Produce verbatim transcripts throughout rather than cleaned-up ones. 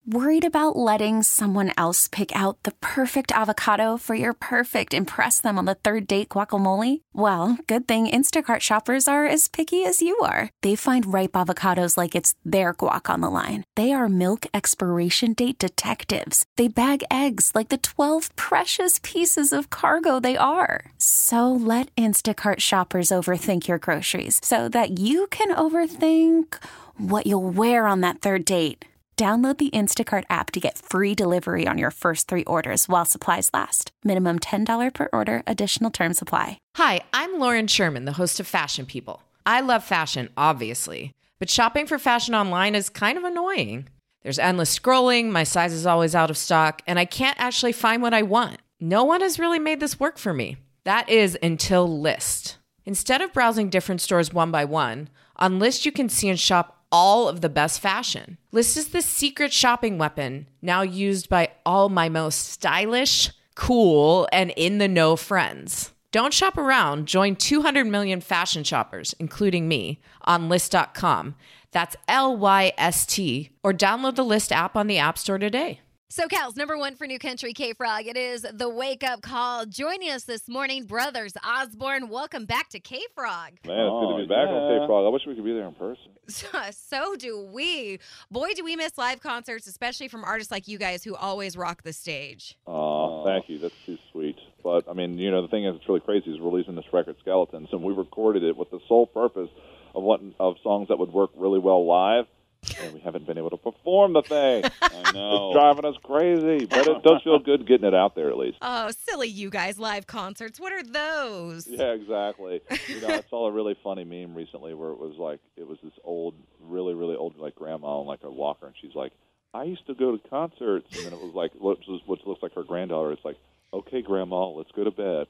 Worried about letting someone else pick out the perfect avocado for your perfect impress them on the third date guacamole? Well, good thing Instacart shoppers are as picky as you are. They find ripe avocados like it's their guac on the line. They are milk expiration date detectives. They bag eggs like the twelve precious pieces of cargo they are. So let Instacart shoppers overthink your groceries so that you can overthink what you'll wear on that third date. Download the Instacart app to get free delivery on your first three orders while supplies last. Minimum ten dollars per order. Additional terms apply. Hi, I'm Lauren Sherman, the host of Fashion People. I love fashion, obviously, but shopping for fashion online is kind of annoying. There's endless scrolling, my size is always out of stock, and I can't actually find what I want. No one has really made this work for me. That is until Lyst. Instead of browsing different stores one by one, on Lyst you can see and shop all of the best fashion. Lyst is the secret shopping weapon now used by all my most stylish, cool, and in-the-know friends. Don't shop around. Join two hundred million fashion shoppers, including me, on Lyst dot com. That's L Y S T. Or download the Lyst app on the App Store today. SoCal's number one for New Country K-Frog. It is the wake-up call. Joining us this morning, Brothers Osborne. Welcome back to K-Frog. Man, it's oh, good to be back yeah. on K-Frog. I wish we could be there in person. So, so do we. Boy, do we miss live concerts, especially from artists like you guys who always rock the stage. Oh, uh, thank you. That's too sweet. But, I mean, you know, the thing is, it's really crazy is releasing this record, Skeletons, and we recorded it with the sole purpose of what of songs that would work really well live. And we haven't been able to perform the thing. I know. It's driving us crazy. But it does feel good getting it out there at least. Oh, silly you guys, live concerts. What are those? Yeah, exactly. You know, I saw a really funny meme recently where it was like, it was this old, really, really old, like grandma on like a walker. And she's like, I used to go to concerts. And then it was like, what, what looks like her granddaughter. It's like, okay, Grandma, let's go to bed.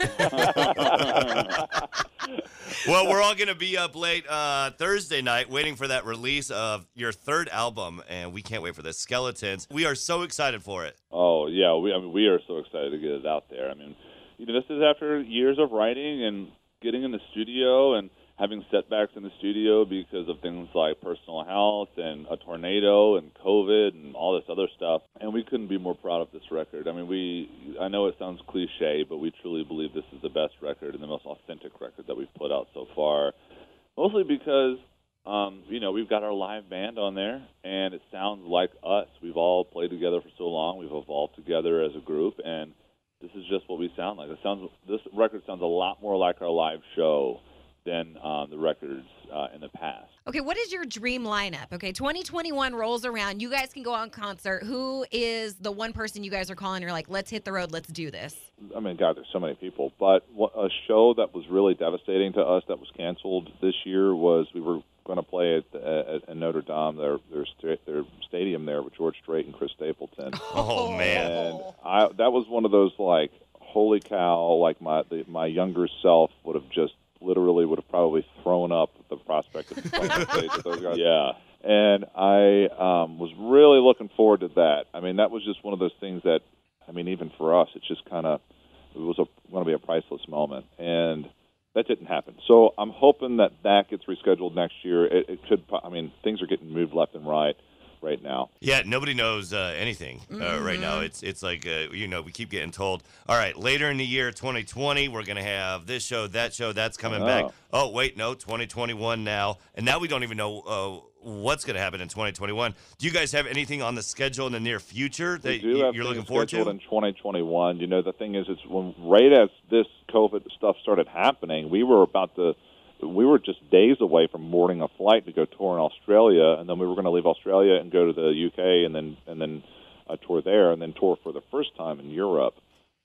Well, we're all going to be up late uh, Thursday night waiting for that release of your third album, and we can't wait for this, Skeletons. We are so excited for it. Oh, yeah, we I mean, we are so excited to get it out there. I mean, you know, this is after years of writing and getting in the studio and having setbacks in the studio because of things like personal health and a tornado and COVID and all this other stuff. And we couldn't be more proud of this record. I mean, we, I know it sounds cliche, but we truly believe this is the best record and the most authentic record that we've put out so far. Mostly because, um, you know, we've got our live band on there and it sounds like us. We've all played together for so long. We've evolved together as a group and this is just what we sound like. It sounds, this record sounds a lot more like our live show than um, the records uh, in the past. Okay, what is your dream lineup? Okay, twenty twenty-one rolls around. You guys can go on concert. Who is the one person you guys are calling? You're like, let's hit the road. Let's do this. I mean, God, there's so many people. But a show that was really devastating to us that was canceled this year was we were going to play at, at, at Notre Dame, their, their their stadium there with George Strait and Chris Stapleton. Oh, man. And I, that was one of those, like, holy cow, like my the, my younger self would have just literally would have probably thrown up the prospect of playing on stage with those guys. Yeah. And I um, was really looking forward to that. I mean, that was just one of those things that, I mean, even for us, it just kind of, it was going to be a priceless moment. And that didn't happen. So I'm hoping that that gets rescheduled next year. It, it could, I mean, things are getting moved left and right right now. Yeah, nobody knows uh, anything uh, mm-hmm. right now. It's it's like, uh, you know, we keep getting told, all right, later in the year, twenty twenty, we're going to have this show, that show, that's coming back. Oh, wait, no, twenty twenty-one now. And now we don't even know uh, what's going to happen in twenty twenty-one. Do you guys have anything on the schedule in the near future that you, you're looking forward to? In twenty twenty-one. You know, the thing is, it's when right as this COVID stuff started happening, we were about to, we were just days away from boarding a flight to go tour in Australia, and then we were going to leave Australia and go to the U K and then and then uh, tour there, and then tour for the first time in Europe.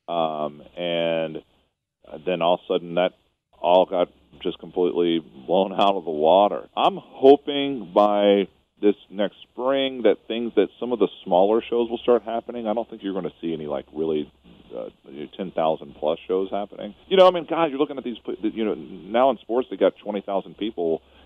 Um, and then all of a sudden that all got just completely blown out of the water. I'm hoping by this next spring that things that some of the smaller shows will start happening. I don't think you're going to see any like really uh, ten thousand plus shows happening. You know, I mean, God, you're looking at these, you know, now in sports they got twenty thousand people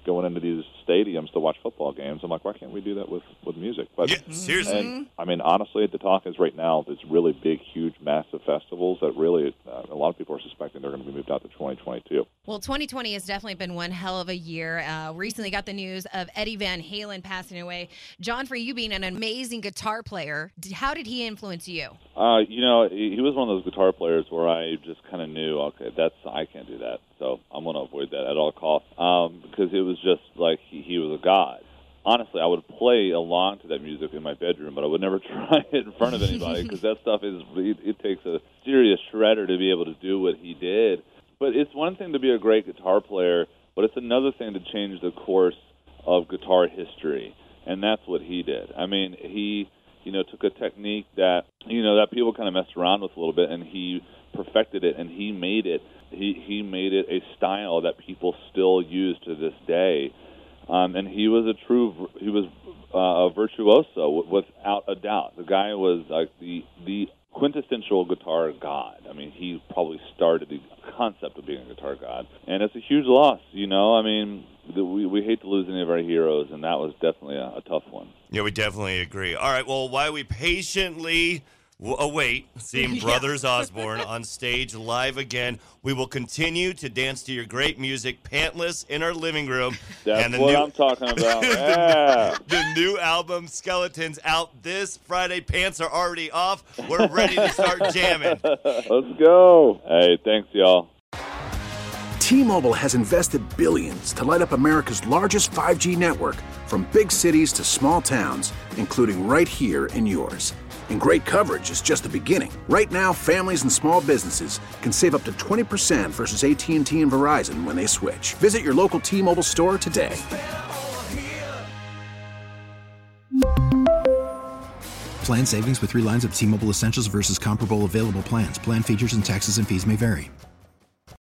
going into these stadiums to watch football games. I'm like, why can't we do that with, with music? But yeah, seriously. And, I mean, honestly, the talk is right now, there's really big, huge, massive festivals that really, uh, a lot of people are suspecting they're going to be moved out to twenty twenty-two. Well, twenty twenty has definitely been one hell of a year. Uh, recently got the news of Eddie Van Halen passing away. John, for you being an amazing guitar player, how did he influence you? Uh, you know, he, he was one of those guitar players where I just kind of knew, okay, that's I can't do that, so I'm going to avoid that at all costs, um, because it was just like he, he was a god. Honestly, I would play along to that music in my bedroom, but I would never try it in front of anybody because that stuff is, it, it takes a serious shredder to be able to do what he did. But it's one thing to be a great guitar player, but it's another thing to change the course of guitar history, and that's what he did. I mean, he, you know, took a technique that, you know, that people kind of messed around with a little bit, and he perfected it, and he made it, he, he made it a style that people still use to this day. Um, and he was a true, he was uh, a virtuoso without a doubt. The guy was like the the quintessential guitar god. I mean, he probably started the concept of being a guitar god, and it's a huge loss. You know, I mean, the, we we hate to lose any of our heroes, and that was definitely a, a tough one. Yeah, we definitely agree. All right, well, while we patiently w- await seeing Brothers Osborne on stage live again, we will continue to dance to your great music, pantless, in our living room. That's and the what new, I'm talking about. the, Yeah. the new album, Skeletons, out this Friday. Pants are already off. We're ready to start jamming. Let's go. Hey, thanks, y'all. T-Mobile has invested billions to light up America's largest five G network, from big cities to small towns, including right here in yours. And great coverage is just the beginning. Right now, families and small businesses can save up to twenty percent versus A T and T and Verizon when they switch. Visit your local T-Mobile store today. Plan savings with three lines of T-Mobile Essentials versus comparable available plans. Plan features and taxes and fees may vary.